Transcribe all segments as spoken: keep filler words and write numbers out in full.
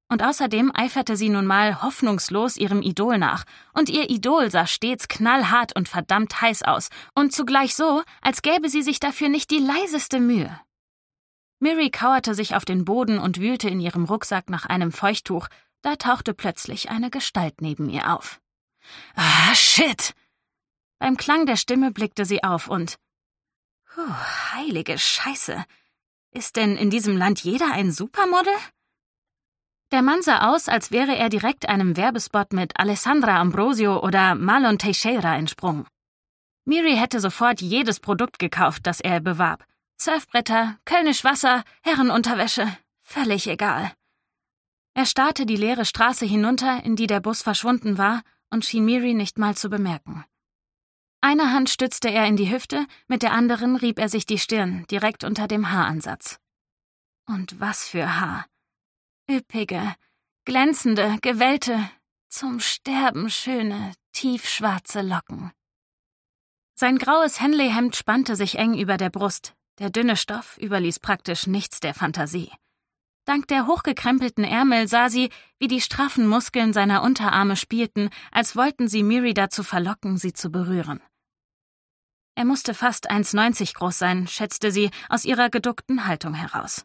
Und außerdem eiferte sie nun mal hoffnungslos ihrem Idol nach. Und ihr Idol sah stets knallhart und verdammt heiß aus. Und zugleich so, als gäbe sie sich dafür nicht die leiseste Mühe. Miri kauerte sich auf den Boden und wühlte in ihrem Rucksack nach einem Feuchttuch. Da tauchte plötzlich eine Gestalt neben ihr auf. Ah, shit! Beim Klang der Stimme blickte sie auf und... Puh, heilige Scheiße. Ist denn in diesem Land jeder ein Supermodel? Der Mann sah aus, als wäre er direkt einem Werbespot mit Alessandra Ambrosio oder Marlon Teixeira entsprungen. Miri hätte sofort jedes Produkt gekauft, das er bewarb. Surfbretter, Kölnisch Wasser, Herrenunterwäsche, völlig egal. Er starrte die leere Straße hinunter, in die der Bus verschwunden war, und schien Miri nicht mal zu bemerken. Eine Hand stützte er in die Hüfte, mit der anderen rieb er sich die Stirn, direkt unter dem Haaransatz. Und was für Haar! Üppige, glänzende, gewellte, zum Sterben schöne, tiefschwarze Locken. Sein graues Henley-Hemd spannte sich eng über der Brust, der dünne Stoff überließ praktisch nichts der Fantasie. Dank der hochgekrempelten Ärmel sah sie, wie die straffen Muskeln seiner Unterarme spielten, als wollten sie Miri dazu verlocken, sie zu berühren. Er musste fast eins neunzig groß sein, schätzte sie aus ihrer geduckten Haltung heraus.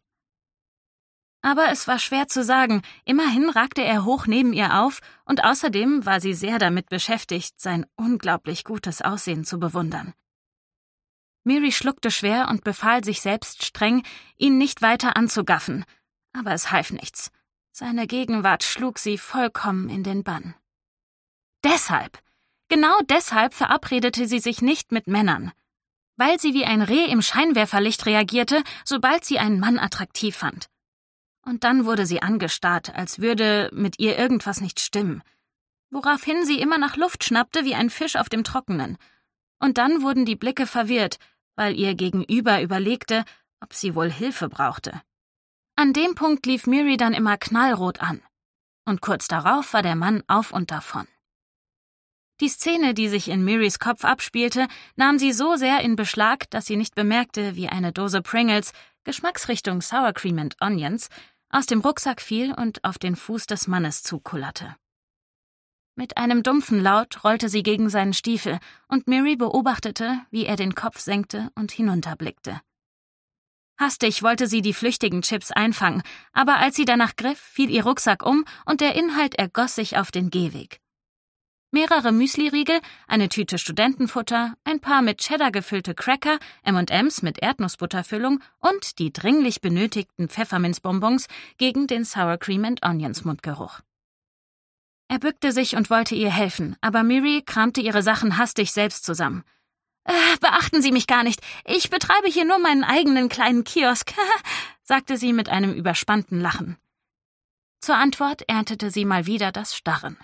Aber es war schwer zu sagen, immerhin ragte er hoch neben ihr auf und außerdem war sie sehr damit beschäftigt, sein unglaublich gutes Aussehen zu bewundern. Miri schluckte schwer und befahl sich selbst streng, ihn nicht weiter anzugaffen, aber es half nichts. Seine Gegenwart schlug sie vollkommen in den Bann. Deshalb, genau deshalb verabredete sie sich nicht mit Männern, weil sie wie ein Reh im Scheinwerferlicht reagierte, sobald sie einen Mann attraktiv fand. Und dann wurde sie angestarrt, als würde mit ihr irgendwas nicht stimmen, woraufhin sie immer nach Luft schnappte wie ein Fisch auf dem Trockenen. Und dann wurden die Blicke verwirrt, weil ihr Gegenüber überlegte, ob sie wohl Hilfe brauchte. An dem Punkt lief Miri dann immer knallrot an. Und kurz darauf war der Mann auf und davon. Die Szene, die sich in Miris Kopf abspielte, nahm sie so sehr in Beschlag, dass sie nicht bemerkte, wie eine Dose Pringles, Geschmacksrichtung Sour Cream and Onions, aus dem Rucksack fiel und auf den Fuß des Mannes zukullerte. Mit einem dumpfen Laut rollte sie gegen seinen Stiefel, und Miri beobachtete, wie er den Kopf senkte und hinunterblickte. Hastig wollte sie die flüchtigen Chips einfangen, aber als sie danach griff, fiel ihr Rucksack um und der Inhalt ergoss sich auf den Gehweg. Mehrere Müsliriegel, eine Tüte Studentenfutter, ein paar mit Cheddar gefüllte Cracker, M und M's mit Erdnussbutterfüllung und die dringlich benötigten Pfefferminzbonbons gegen den Sour Cream and Onions Mundgeruch. Er bückte sich und wollte ihr helfen, aber Miri kramte ihre Sachen hastig selbst zusammen. Äh, »Beachten Sie mich gar nicht, ich betreibe hier nur meinen eigenen kleinen Kiosk«, sagte sie mit einem überspannten Lachen. Zur Antwort erntete sie mal wieder das Starren.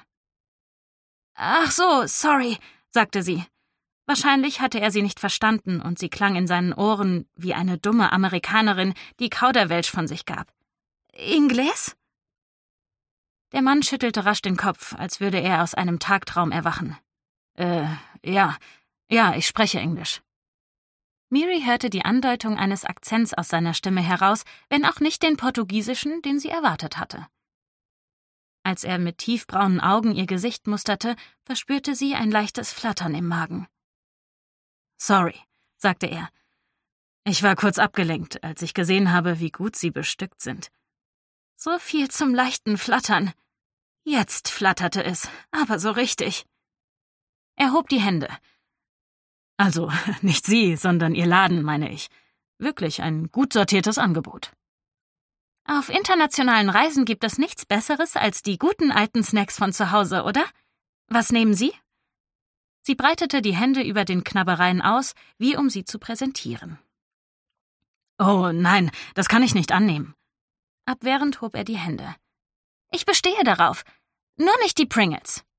»Ach so, sorry«, sagte sie. Wahrscheinlich hatte er sie nicht verstanden und sie klang in seinen Ohren wie eine dumme Amerikanerin, die Kauderwelsch von sich gab. »Inglés?« Der Mann schüttelte rasch den Kopf, als würde er aus einem Tagtraum erwachen. Äh, ja, ja, ich spreche Englisch. Miri hörte die Andeutung eines Akzents aus seiner Stimme heraus, wenn auch nicht den portugiesischen, den sie erwartet hatte. Als er mit tiefbraunen Augen ihr Gesicht musterte, verspürte sie ein leichtes Flattern im Magen. »Sorry«, sagte er. »Ich war kurz abgelenkt, als ich gesehen habe, wie gut Sie bestückt sind.« »So viel zum leichten Flattern. Jetzt flatterte es, aber so richtig.« Er hob die Hände. »Also, nicht Sie, sondern Ihr Laden, meine ich. Wirklich ein gut sortiertes Angebot.« »Auf internationalen Reisen gibt es nichts Besseres als die guten alten Snacks von zu Hause, oder? Was nehmen Sie?« Sie breitete die Hände über den Knabbereien aus, wie um sie zu präsentieren. »Oh, nein, das kann ich nicht annehmen.« Abwehrend hob er die Hände. »Ich bestehe darauf. Nur nicht die Pringles.«